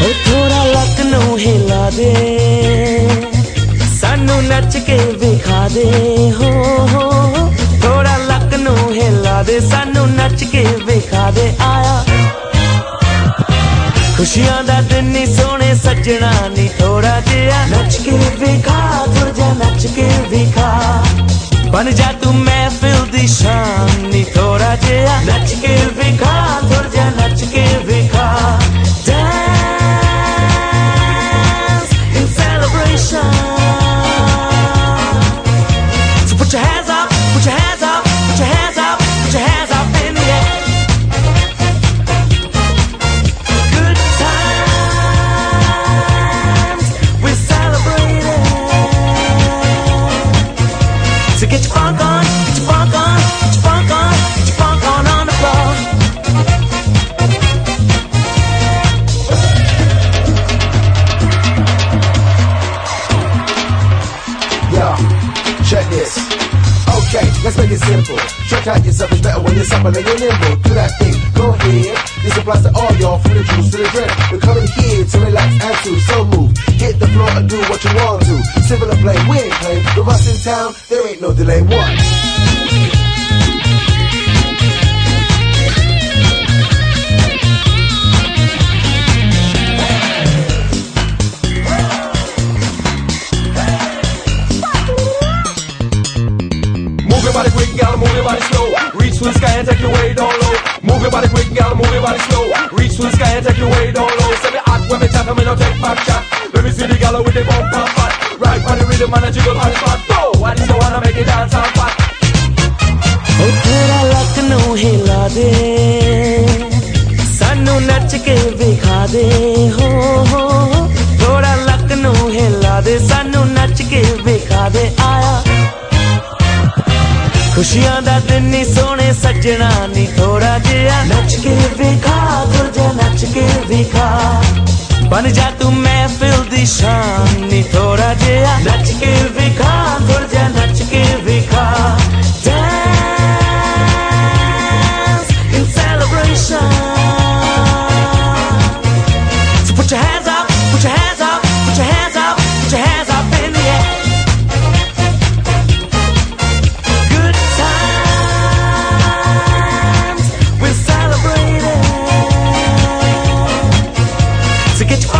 थोड़ा लखनऊ हिला दे, सानू नच के विखा दे हो। थोड़ा लखनऊ हिला दे, सानू नच के विखा दे। आया खुशियां दा दिन नी सोने सजना नी, थोड़ा जिहा नच के विखा, थोड़ा जा नच के विखा। बन जा तू महफिल दी शान नी, थोड़ा जिहा नच के विखा, थोड़ा जा नच के विखा। Dance in celebration, so put your hands up, put your hands up, put your hands up, put your hands up in the air. Good times, we're celebrating. So get your funk on, get your funk on, get your funk on, get your funk on the floor. Yo, check this. Okay, let's make it simple. Check out yourself, it's better when you're supple and you're nimble. Do that thing, go ahead. This applies to all y'all, from the juice to the drink. We're coming here to relax and to so move. Hit the floor and do what you want to. Simple and plain, we ain't playing. With us in town, there ain't no delay. What? Move your body quick, gal, move your body slow. Reach to the sky and take your way down low. Move your body quick, gal, move your body slow. Reach to the sky and take your way down low. Say me hot when me chat, me no take back chat. Let me see the gal with the bump and fat. Right on the rhythm and a jiggle on the spot. Go, what is you wanna make it dance and fat? थोड़ा लखनऊ हिला दे, सानू नच के विखा दे हो। थोड़ा लखनऊ हिला दे, सानू नच के विखा दे। आया खुशियां दा दिन नी सोने सजना नी, थोड़ा जिहा नच के विखा, थोड़ा जा नच के विखा। बन जा तू महफिल दी शान नी, थोड़ा जिहा नच के विखा, थोड़ा जा नच के विखा। Dance in celebration, so put your hands up, put your hands up, put your hands up, put your hands up in the air. Good times, we're celebrating. So get your